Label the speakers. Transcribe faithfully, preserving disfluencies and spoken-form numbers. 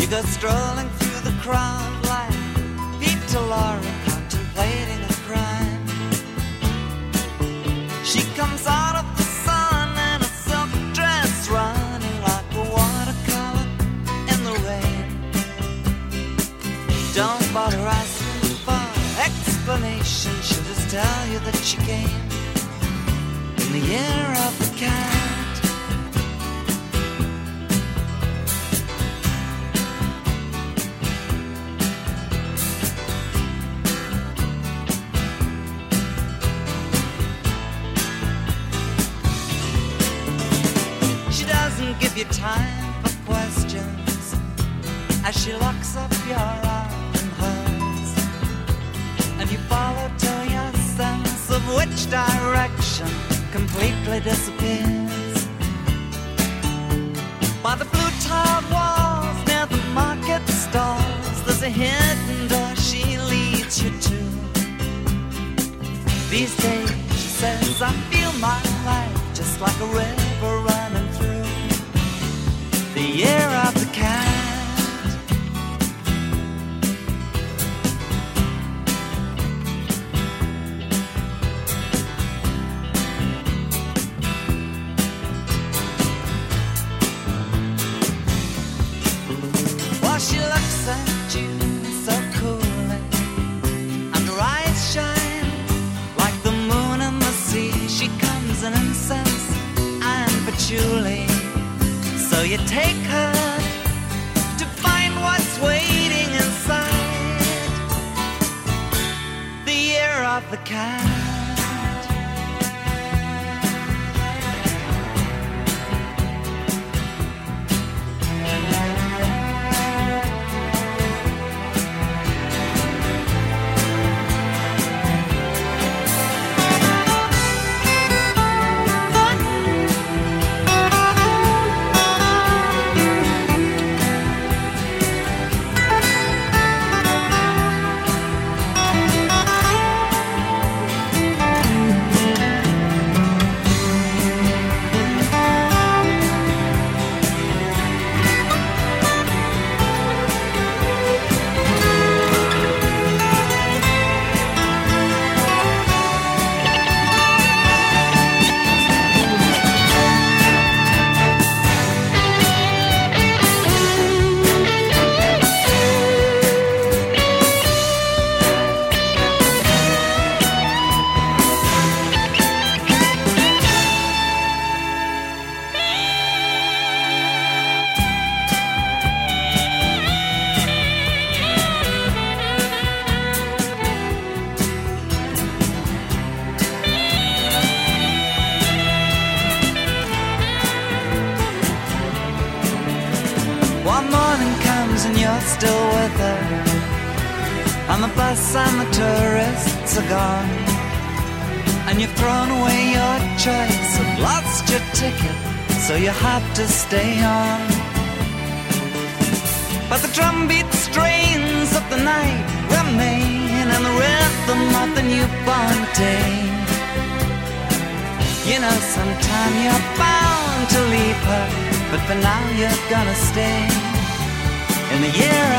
Speaker 1: go strolling through the crowd like Peter Lorre contemplating a crime. She comes out of the sun in a silk dress, running like a watercolor in the rain. Don't bother asking for explanation, she'll just tell you that she came in the year of the cat. Give you time for questions as she locks up your arm in hers, and you follow till your sense of which direction completely disappears. By the blue tiled walls near the market stalls, there's a hidden door she leads you to. These days, she says, I feel my life just like a river running through the year of the cat. While she looks at you so coolly, and her eyes shine like the moon and the sea, she comes in incense and patchouli. So you take her to find what's waiting inside the year of the cat. Still with her, and the bus and the tourists are gone, and you've thrown away your choice and lost your ticket, so you have to stay on. But the drumbeat strains of the night remain, and the rhythm of the newborn day. You know, sometime you're bound to leave her, but for now you're gonna stay in the year